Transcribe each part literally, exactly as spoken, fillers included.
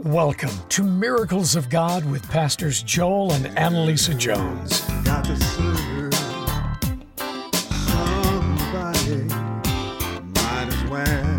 Welcome to Miracles of God with Pastors Joel and Annalisa Jones. Got to serve somebody, might as well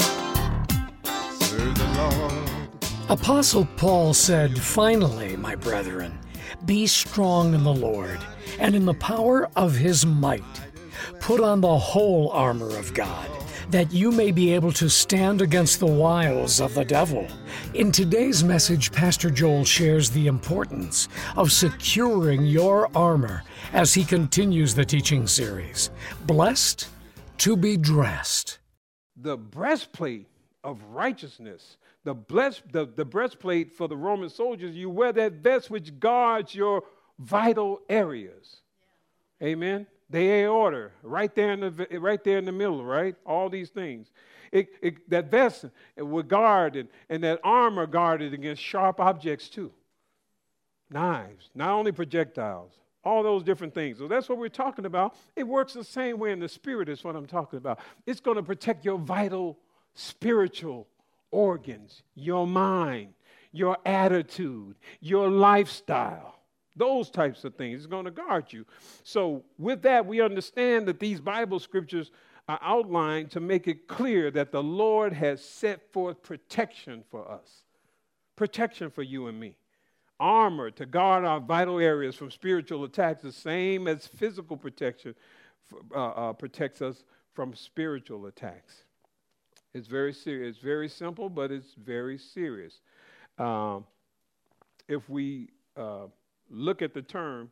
serve the Lord. Apostle Paul said, "Finally, my brethren, be strong in the Lord and in the power of his might. Put on the whole armor of God, that you may be able to stand against the wiles of the devil." In today's message, Pastor Joel shares the importance of securing your armor as he continues the teaching series, Blessed to be Dressed. The breastplate of righteousness, the, blessed, the, the breastplate for the Roman soldiers, you wear that vest which guards your vital areas. Yeah. Amen. The aorta, right there in the right there in the middle, right? All these things. It, it, that vest would guard and, and that armor guarded against sharp objects too. Knives, not only projectiles, all those different things. So that's what we're talking about. It works the same way in the spirit is what I'm talking about. It's going to protect your vital spiritual organs, your mind, your attitude, your lifestyle. Those types of things. It's going to guard you. So with that, we understand that these Bible scriptures are outlined to make it clear that the Lord has set forth protection for us. Protection for you and me. Armor to guard our vital areas from spiritual attacks, the same as physical protection uh, uh, protects us from spiritual attacks. It's very serious. It's very simple, but it's very serious. Um, if we... Uh, Look at the term,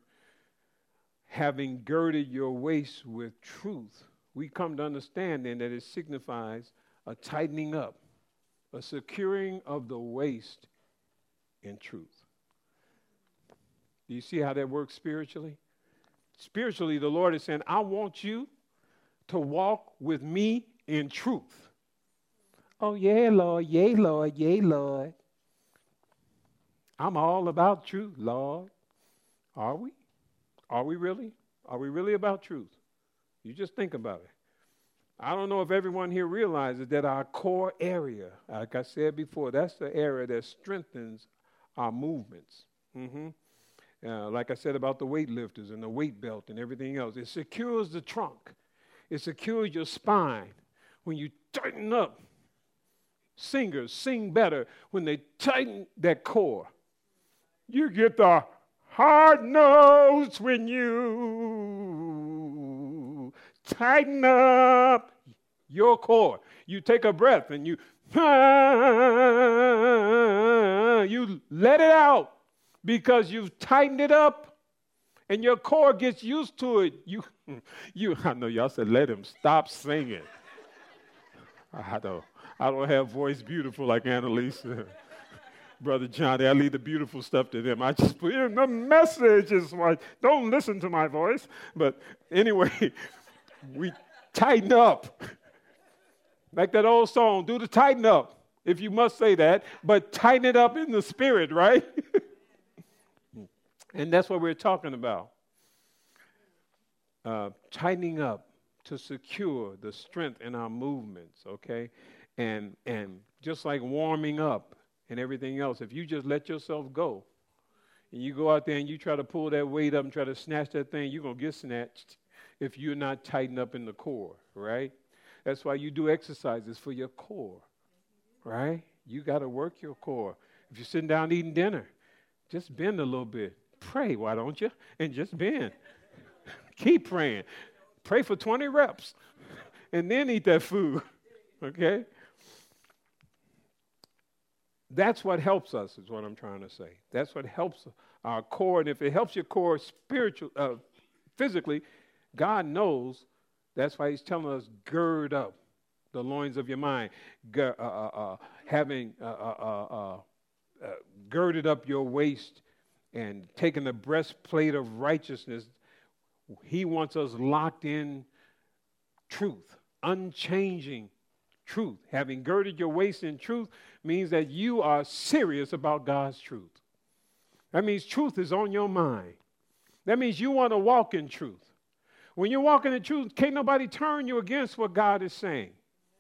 having girded your waist with truth. We come to understand then that it signifies a tightening up, a securing of the waist in truth. Do you see how that works spiritually? Spiritually, the Lord is saying, I want you to walk with me in truth. Oh, yeah, Lord, yea, Lord, yea, Lord. I'm all about truth, Lord. Are we? Are we really? Are we really about truth? You just think about it. I don't know if everyone here realizes that our core area, like I said before, that's the area that strengthens our movements. Mm-hmm. Uh, like I said about the weightlifters and the weight belt and everything else. It secures the trunk. It secures your spine. When you tighten up, singers sing better when they tighten that core. You get the hard notes when you tighten up your core. You take a breath and you, you let it out because you've tightened it up and your core gets used to it. You, you. I know y'all said let him stop singing. I don't, I don't have voice beautiful like Annalisa. Brother Johnny, I leave the beautiful stuff to them. I just put in the messages. Like, don't listen to my voice. But anyway, we tighten up. Like that old song, do the tighten up, if you must say that. But tighten it up in the spirit, right? And that's what we're talking about. Uh, tightening up to secure the strength in our movements, okay? And and just like warming up and everything else, if you just let yourself go and you go out there and you try to pull that weight up and try to snatch that thing, you're going to get snatched if you're not tightened up in the core, right? That's why you do exercises for your core, right? You got to work your core. If you're sitting down eating dinner, just bend a little bit. Pray, why don't you? And just bend. Keep praying. Pray for twenty reps and then eat that food, okay? That's what helps us, is what I'm trying to say. That's what helps our core. And if it helps your core spiritual, uh, physically, God knows. That's why he's telling us, gird up the loins of your mind. G- uh, uh, uh, having uh, uh, uh, uh, girded up your waist and taking the breastplate of righteousness. He wants us locked in truth, unchanging truth. Having girded your waist in truth means that you are serious about God's truth. That means truth is on your mind. That means you want to walk in truth. When you're walking in truth, can't nobody turn you against what God is saying.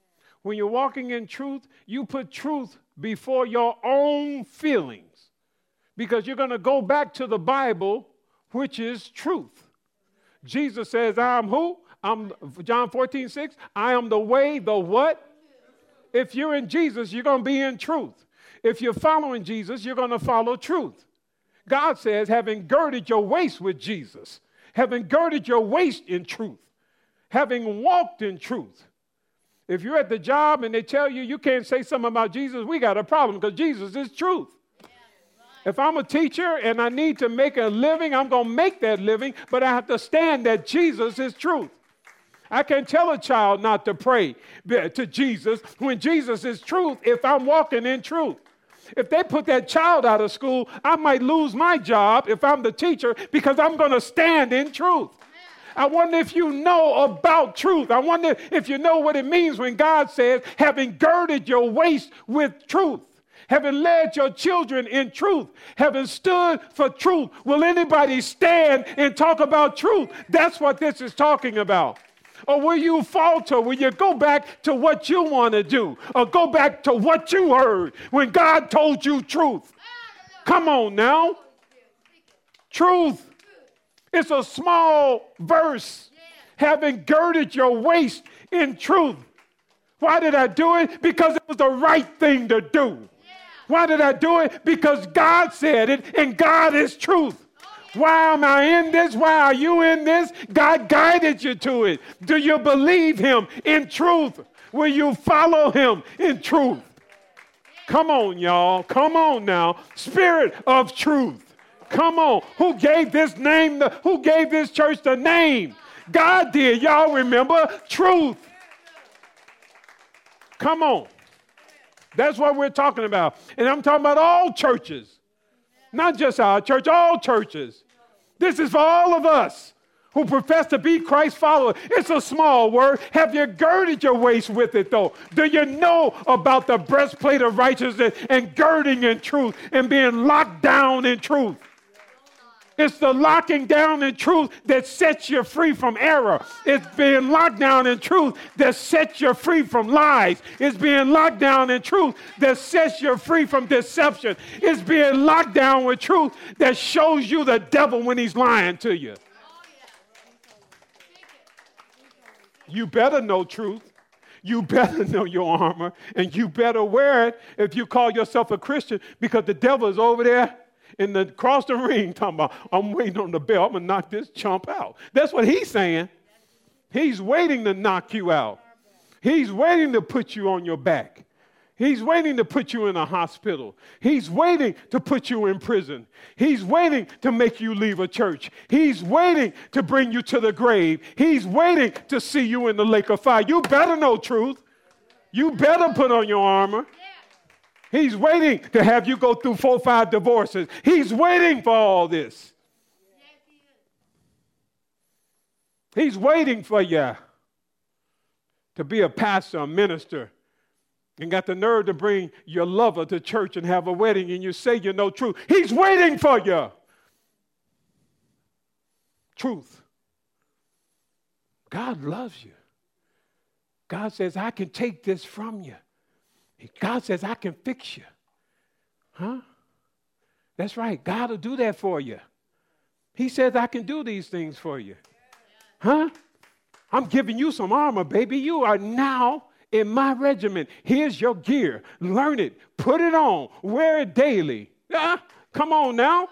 When you're walking in truth, you put truth before your own feelings because you're going to go back to the Bible, which is truth. Jesus says, I am who? I'm John fourteen six. I am the way, the what? If you're in Jesus, you're going to be in truth. If you're following Jesus, you're going to follow truth. God says, having girded your waist with Jesus, having girded your waist in truth, having walked in truth. If you're at the job and they tell you you can't say something about Jesus, we got a problem because Jesus is truth. Yeah, right. If I'm a teacher and I need to make a living, I'm going to make that living, but I have to stand that Jesus is truth. I can't tell a child not to pray to Jesus when Jesus is truth if I'm walking in truth. If they put that child out of school, I might lose my job if I'm the teacher because I'm going to stand in truth. I wonder if you know about truth. I wonder if you know what it means when God says, having girded your waist with truth, having led your children in truth, having stood for truth. Will anybody stand and talk about truth? That's what this is talking about. Or will you falter? Will you go back to what you want to do? Or go back to what you heard when God told you truth? Come on now. Truth. It's a small verse. Having girded your waist in truth. Why did I do it? Because it was the right thing to do. Why did I do it? Because God said it, and God is truth. Why am I in this? Why are you in this? God guided you to it. Do you believe him in truth? Will you follow him in truth? Come on, y'all. Come on now. Spirit of truth. Come on. Who gave this name? The, who gave this church the name? God did. Y'all remember? Truth. Come on. That's what we're talking about. And I'm talking about all churches. Not just our church, all churches. This is for all of us who profess to be Christ's followers. It's a small word. Have you girded your waist with it, though? Do you know about the breastplate of righteousness and girding in truth and being locked down in truth? It's the locking down in truth that sets you free from error. It's being locked down in truth that sets you free from lies. It's being locked down in truth that sets you free from deception. It's being locked down with truth that shows you the devil when he's lying to you. You better know truth. You better know your armor, and you better wear it if you call yourself a Christian, because the devil is over there in the across the ring talking about, I'm waiting on the bell. I'm going to knock this chump out. That's what he's saying. He's waiting to knock you out. He's waiting to put you on your back. He's waiting to put you in a hospital. He's waiting to put you in prison. He's waiting to make you leave a church. He's waiting to bring you to the grave. He's waiting to see you in the lake of fire. You better know truth. You better put on your armor. He's waiting to have you go through four or five divorces. He's waiting for all this. He's waiting for you to be a pastor, a minister, and got the nerve to bring your lover to church and have a wedding, and you say you know truth. He's waiting for you. Truth. God loves you. God says, I can take this from you. God says, I can fix you. Huh? That's right. God will do that for you. He says, I can do these things for you. Huh? I'm giving you some armor, baby. You are now in my regiment. Here's your gear. Learn it. Put it on. Wear it daily. Uh, come on now.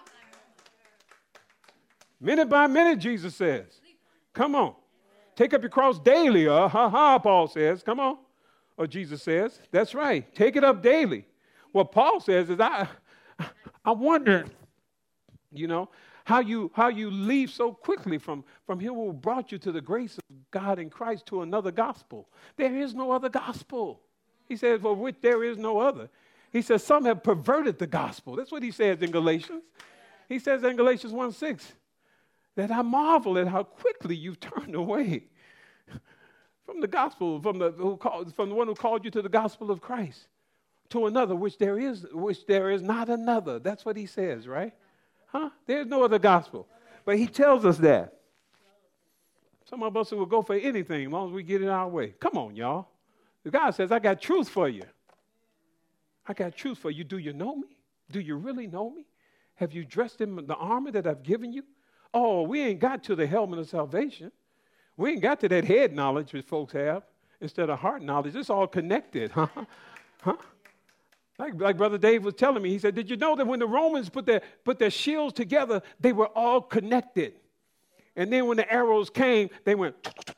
Minute by minute, Jesus says. Come on. Take up your cross daily. Uh, ha ha, Paul says. Come on. Or Jesus says, that's right. Take it up daily. What Paul says is, I I wonder, you know, how you how you leave so quickly from, from him who brought you to the grace of God in Christ to another gospel. There is no other gospel. He says, for which there is no other. He says, some have perverted the gospel. That's what he says in Galatians. He says in Galatians one six, that I marvel at how quickly you've turned away from the gospel, from the who called, from the one who called you to the gospel of Christ, to another, which there is, which there is not another. That's what he says, right? Huh? There's no other gospel. But he tells us that. Some of us will go for anything as long as we get it our way. Come on, y'all. God says, I got truth for you. I got truth for you. Do you know me? Do you really know me? Have you dressed in the armor that I've given you? Oh, we ain't got to the helmet of salvation. We ain't got to that head knowledge that folks have instead of heart knowledge. It's all connected, huh? Huh? Like, like Brother Dave was telling me, he said, did you know that when the Romans put their, put their shields together, they were all connected? And then when the arrows came, they went,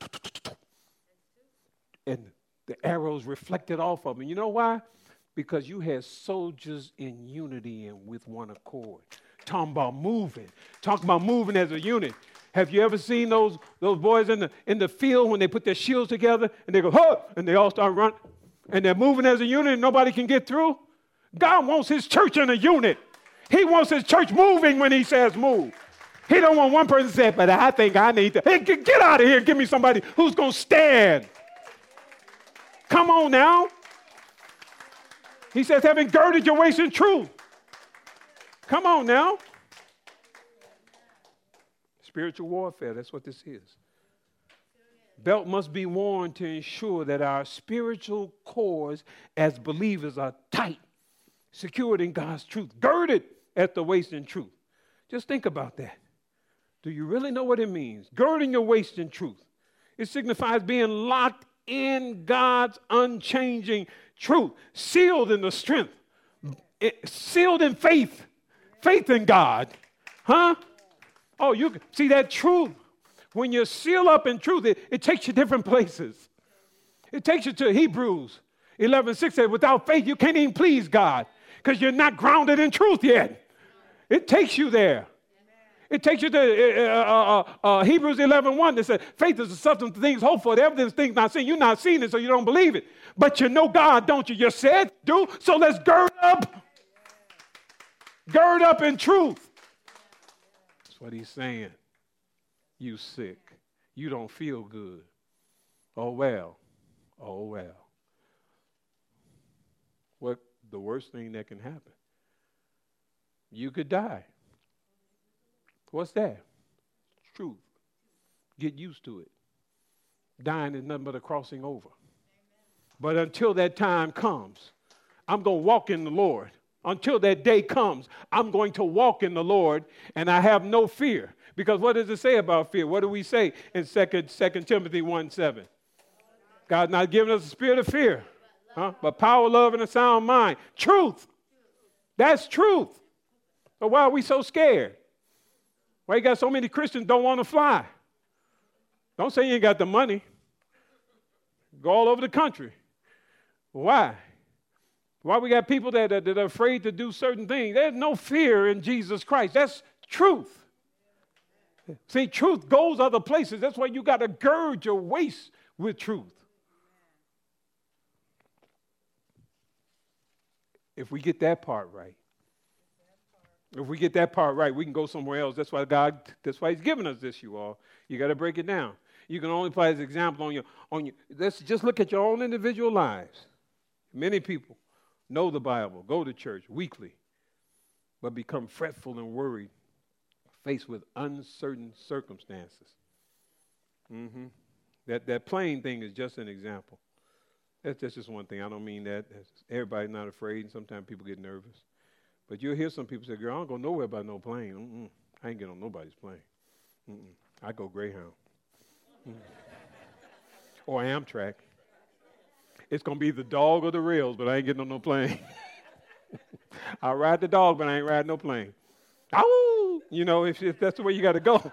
and the arrows reflected off of them. You know why? Because you had soldiers in unity and with one accord. Talking about moving. Talking about moving as a unit. Have you ever seen those, those boys in the, in the field when they put their shields together and they go, huh, and they all start running? And they're moving as a unit and nobody can get through? God wants his church in a unit. He wants his church moving when he says move. He don't want one person to say, but I think I need to. Hey, get out of here and give me somebody who's going to stand. Come on now. He says, having girded your waist in truth. Come on now. Spiritual warfare, that's what this is. Belt must be worn to ensure that our spiritual cores as believers are tight, secured in God's truth, girded at the waist in truth. Just think about that. Do you really know what it means? Girding your waist in truth. It signifies being locked in God's unchanging truth, sealed in the strength, it, sealed in faith, faith in God. Huh? Oh, you see that truth. When you seal up in truth, it, it takes you different places. It takes you to Hebrews eleven six says, without faith, you can't even please God because you're not grounded in truth yet. It takes you there. It takes you to uh, uh, uh, Hebrews eleven one that says, faith is the substance of things hoped for, the evidence of things not seen. You're not seeing it, so you don't believe it. But you know God, don't you? You said do, so let's gird up. Gird up in truth. That's what he's saying. You sick. You don't feel good. Oh, well. Oh, well. What the worst thing that can happen? You could die. What's that? Truth. Get used to it. Dying is nothing but a crossing over. But until that time comes, I'm going to walk in the Lord. Until that day comes, I'm going to walk in the Lord, and I have no fear. Because what does it say about fear? What do we say in Second Timothy one seven? God's not giving us a spirit of fear, huh? But power, love, and a sound mind. Truth. That's truth. So why are we so scared? Why you got so many Christians don't want to fly? Don't say you ain't got the money. Go all over the country. Why? Why we got people that, that, that are afraid to do certain things? There's no fear in Jesus Christ. That's truth. See, truth goes other places. That's why you got to gird your waist with truth. If we get that part right, if we get that part right, we can go somewhere else. That's why God, that's why he's giving us this, you all. You got to break it down. You can only apply this example on your, on your, let's just look at your own individual lives. Many people know the Bible, go to church weekly, but become fretful and worried, faced with uncertain circumstances. Mm-hmm. That, that plane thing is just an example. That's, that's just one thing. I don't mean that. Everybody's not afraid, and sometimes people get nervous. But you'll hear some people say, girl, I don't go nowhere by no plane. Mm-mm. I ain't get on nobody's plane. Mm-mm. I go Greyhound. Mm. Or Amtrak. It's going to be the dog or the rails, but I ain't getting on no plane. I'll ride the dog, but I ain't riding no plane. Ow! You know, if, if that's the way you got to go.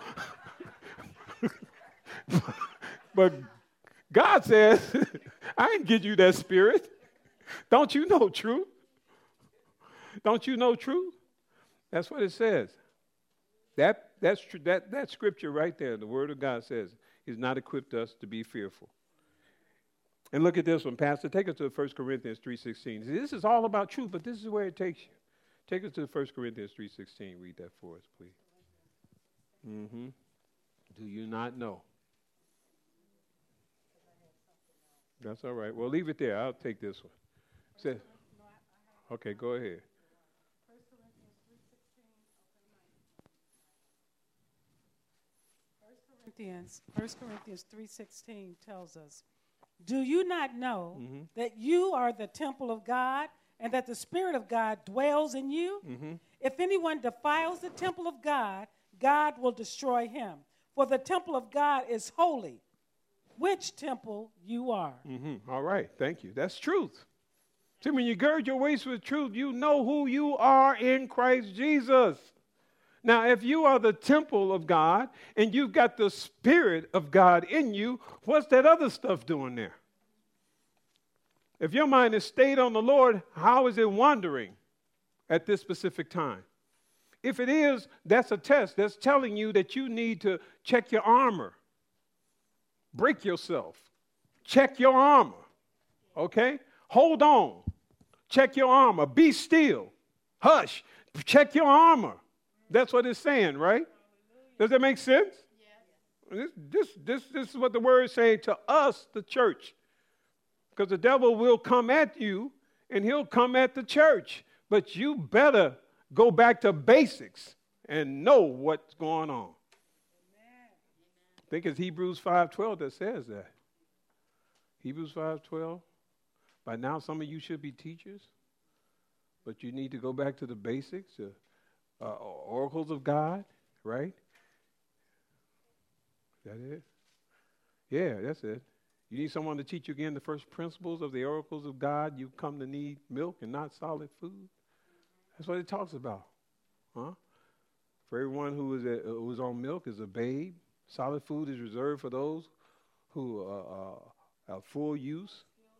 But God says, I didn't give you that spirit. Don't you know truth? Don't you know truth? That's what it says. That, that's tr- that, that scripture right there, the word of God says, he's not equipped us to be fearful. And look at this one, Pastor. Take us to First Corinthians three sixteen. This is all about truth, but this is where it takes you. Take us to First Corinthians three sixteen. Read that for us, please. Mm-hmm. Do you not know? That's all right. Well, leave it there. I'll take this one. Say, okay, go ahead. Corinthians, First Corinthians three sixteen tells us, Do you not know Mm-hmm. that you are the temple of God and that the Spirit of God dwells in you? Mm-hmm. If anyone defiles the temple of God, God will destroy him. For the temple of God is holy, which temple you are. Mm-hmm. All right, thank you. That's truth. See, when you gird your waist with truth, you know who you are in Christ Jesus. Now, if you are the temple of God and you've got the Spirit of God in you, what's that other stuff doing there? If your mind is stayed on the Lord, how is it wandering at this specific time? If it is, that's a test. That's telling you that you need to check your armor. Break yourself. Check your armor. Okay? Hold on. Check your armor. Be still. Hush. Check your armor. That's what it's saying, right? Does that make sense? Yes. This, this, this, this is what the word is saying to us, the church. Because the devil will come at you, and he'll come at the church. But you better go back to basics and know what's going on. Amen. I think it's Hebrews five twelve that says that. Hebrews five twelve. By now, some of you should be teachers, but you need to go back to the basics, uh, uh, oracles of God, right? Is that it? Yeah, that's it. You need someone to teach you again the first principles of the oracles of God. You come to need milk and not solid food. That's what it talks about, huh? For everyone who is a, who is on milk is a babe. Solid food is reserved for those who uh, uh, are full use.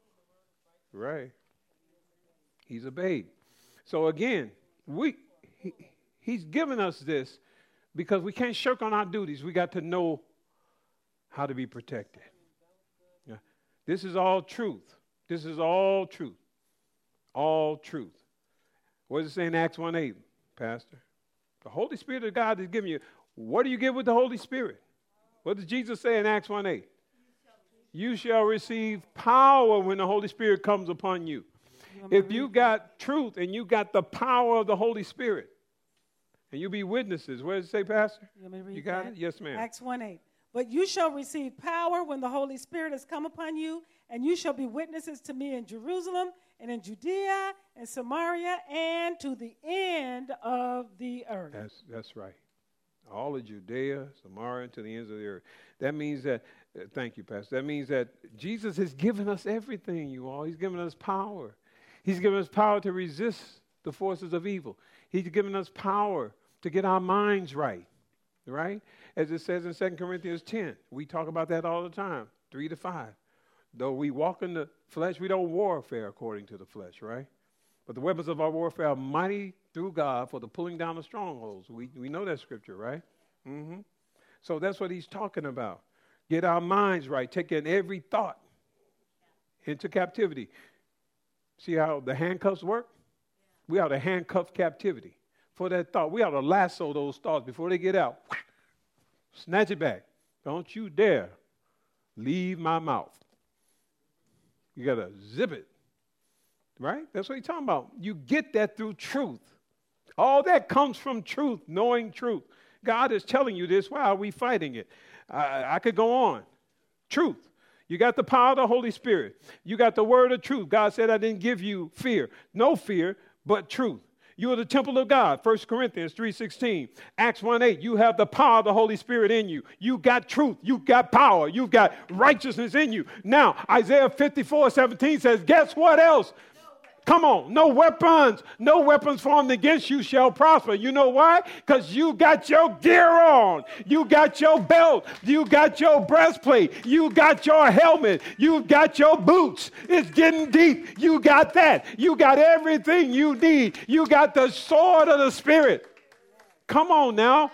Right. He's a babe. So again, we he, he's given us this because we can't shirk on our duties. We got to know how to be protected. Yeah. This is all truth. This is all truth. All truth. What does it say in Acts one eight, Pastor? The Holy Spirit of God is giving you. What do you get with the Holy Spirit? What does Jesus say in Acts one eight? You shall receive power when the Holy Spirit comes upon you. If you got truth and you got the power of the Holy Spirit, and you be witnesses. What does it say, Pastor? You, you got that? it? Yes, ma'am. Acts one eight. But you shall receive power when the Holy Spirit has come upon you, and you shall be witnesses to me in Jerusalem and in Judea and Samaria and to the end of the earth. That's, that's right. All of Judea, Samaria, and to the ends of the earth. That means that, uh, thank you, Pastor. That means that Jesus has given us everything, you all. He's given us power. He's given us power to resist the forces of evil. He's given us power to get our minds right, right? As it says in Second Corinthians ten. We talk about that all the time, three to five. Though we walk in the flesh, we don't warfare according to the flesh, right? But the weapons of our warfare are mighty through God for the pulling down of strongholds. We we know that scripture, right? Mm-hmm. So that's what he's talking about. Get our minds right. Take in every thought into captivity. See how the handcuffs work? We ought to handcuff captivity for that thought. We ought to lasso those thoughts before they get out. Snatch it back. Don't you dare leave my mouth. You got to zip it. Right? That's what he's talking about. You get that through truth. All that comes from truth, knowing truth. God is telling you this. Why are we fighting it? I, I could go on. Truth. You got the power of the Holy Spirit. You got the word of truth. God said, I didn't give you fear. No fear, but truth. You are the temple of God. First Corinthians three sixteen. Acts one eight. You have the power of the Holy Spirit in you. You got truth. You got power. You've got righteousness in you. Now, Isaiah fifty-four seventeen says, guess what else? Come on, no weapons, no weapons formed against you shall prosper. You know why? Because you got your gear on. You got your belt. You got your breastplate. You got your helmet. You got your boots. It's getting deep. You got that. You got everything you need. You got the sword of the Spirit. Come on now.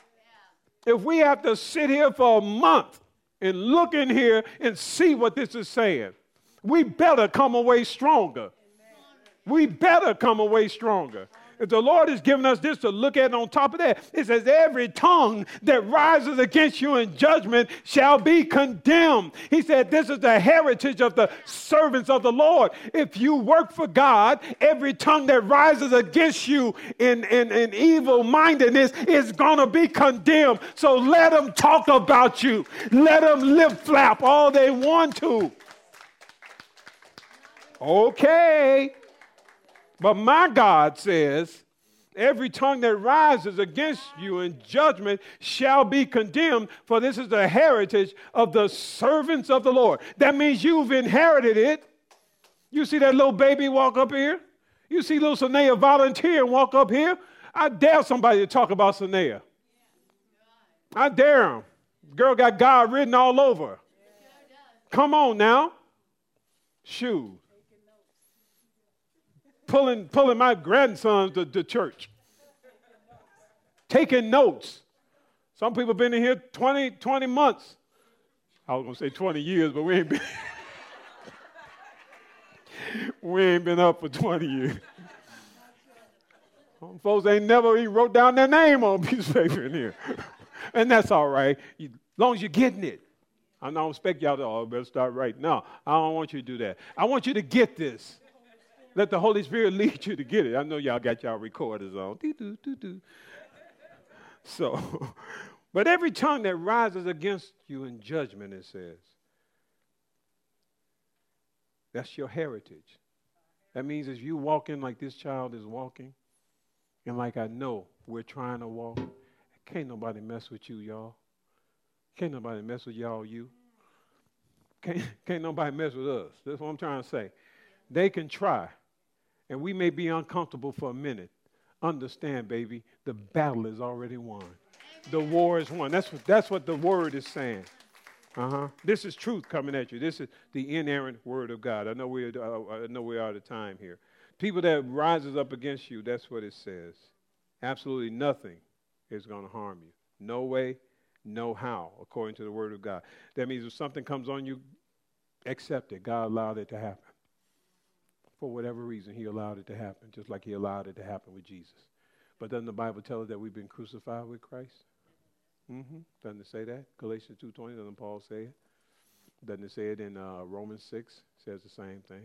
If we have to sit here for a month and look in here and see what this is saying, we better come away stronger. We better come away stronger. If the Lord has given us this to look at, on top of that, it says every tongue that rises against you in judgment shall be condemned. He said this is the heritage of the servants of the Lord. If you work for God, every tongue that rises against you in, in, in evil-mindedness is going to be condemned. So let them talk about you. Let them lip flap all they want to. Okay. But my God says, every tongue that rises against you in judgment shall be condemned, for this is the heritage of the servants of the Lord. That means you've inherited it. You see that little baby walk up here? You see little Sanea volunteer and walk up here? I dare somebody to talk about Sanea. I dare him. Girl got God written all over her. Come on now. Shoot. Pulling, pulling my grandsons to, to church. Taking notes. Some people been in here twenty, twenty months. I was going to say twenty years, but we ain't been, we ain't been up for twenty years. Some folks ain't never even wrote down their name on a piece of paper in here. And that's all right, as long as you're getting it. I don't expect y'all to, oh, better start right now. I don't want you to do that. I want you to get this. Let the Holy Spirit lead you to get it. I know y'all got y'all recorders on. Doo-doo-doo-doo. So, but every tongue that rises against you in judgment, it says, that's your heritage. That means if you walk in like this child is walking, and like I know we're trying to walk, can't nobody mess with you, y'all. Can't nobody mess with y'all, you. Can't, can't nobody mess with us. That's what I'm trying to say. They can try, and we may be uncomfortable for a minute. Understand, baby, the battle is already won. The war is won. That's what, that's what the word is saying. Uh-huh. This is truth coming at you. This is the inerrant word of God. I know we're, uh, I know we're out of time here. People that rises up against you, that's what it says. Absolutely nothing is going to harm you. No way, no how, according to the word of God. That means if something comes on you, accept it. God allowed it to happen. For whatever reason, he allowed it to happen, just like he allowed it to happen with Jesus. But doesn't the Bible tell us that we've been crucified with Christ? Mm-hmm. Doesn't it say that? Galatians two twenty, doesn't Paul say it? Doesn't it say it in uh, Romans six? It says the same thing.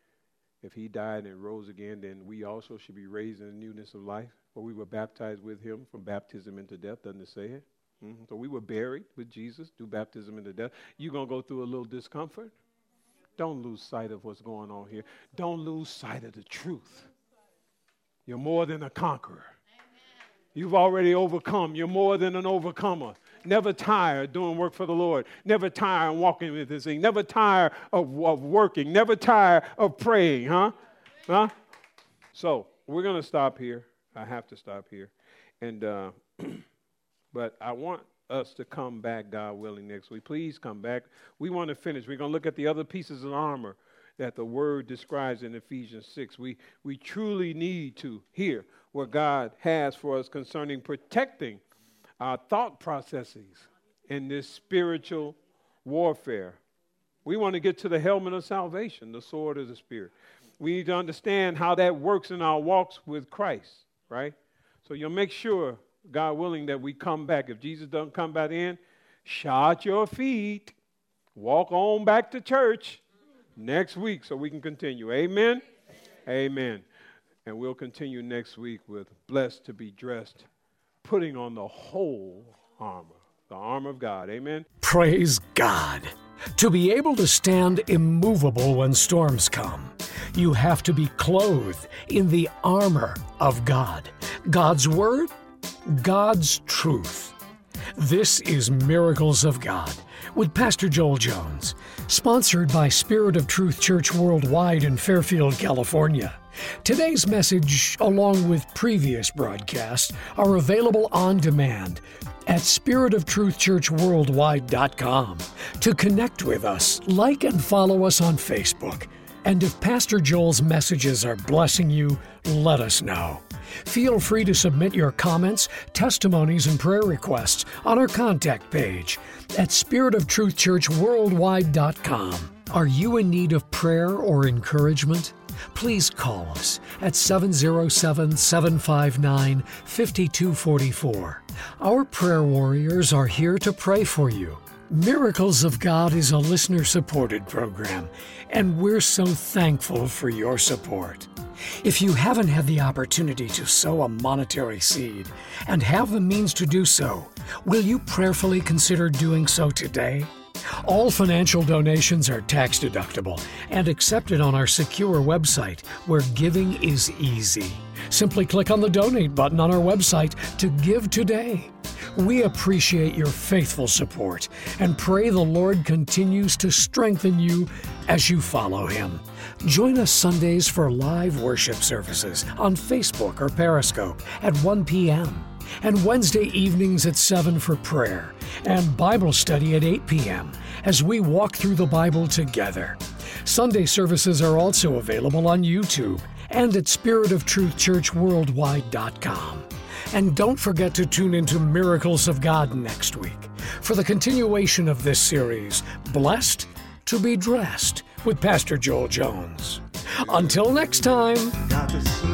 If he died and rose again, then we also should be raised in the newness of life. For we were baptized with him from baptism into death. Doesn't it say it? Mm-hmm. So we were buried with Jesus through baptism into death. You're going to go through a little discomfort. Don't lose sight of what's going on here. Don't lose sight of the truth. You're more than a conqueror. You've already overcome. You're more than an overcomer. Never tire doing work for the Lord. Never tire and walking with this thing. Never tire of, of working. Never tire of praying, huh? Huh? So we're going to stop here. I have to stop here. And uh, but I want us to come back, God willing, next week. Please come back. We want to finish. We're going to look at the other pieces of armor that the word describes in Ephesians six. We, we truly need to hear what God has for us concerning protecting our thought processes in this spiritual warfare. We want to get to the helmet of salvation, the sword of the Spirit. We need to understand how that works in our walks with Christ, right? So you'll make sure, God willing, that we come back. If Jesus doesn't come back in, shod your feet, walk on back to church next week so we can continue. Amen? Amen. And we'll continue next week with blessed to be dressed, putting on the whole armor, the armor of God. Amen? Praise God. To be able to stand immovable when storms come, you have to be clothed in the armor of God. God's Word, God's truth. This is Miracles of God with Pastor Joel Jones, sponsored by Spirit of Truth Church Worldwide in Fairfield, California. Today's message, along with previous broadcasts, are available on demand at spirit of truth church worldwide dot com. To connect with us, like and follow us on Facebook. And if Pastor Joel's messages are blessing you, let us know. Feel free to submit your comments, testimonies, and prayer requests on our contact page at spirit of truth church worldwide dot com. Are you in need of prayer or encouragement? Please call us at seven oh seven, seven five nine, five two four four. Our prayer warriors are here to pray for you. Miracles of God is a listener-supported program, and we're so thankful for your support. If you haven't had the opportunity to sow a monetary seed and have the means to do so, will you prayerfully consider doing so today? All financial donations are tax deductible and accepted on our secure website where giving is easy. Simply click on the donate button on our website to give today. We appreciate your faithful support and pray the Lord continues to strengthen you as you follow Him. Join us Sundays for live worship services on Facebook or Periscope at one p.m. and Wednesday evenings at seven for prayer and Bible study at eight p.m. as we walk through the Bible together. Sunday services are also available on YouTube and at spirit of truth church worldwide dot com. And don't forget to tune into Miracles of God next week for the continuation of this series, Blessed to be Dressed, with Pastor Joel Jones. Until next time. Got to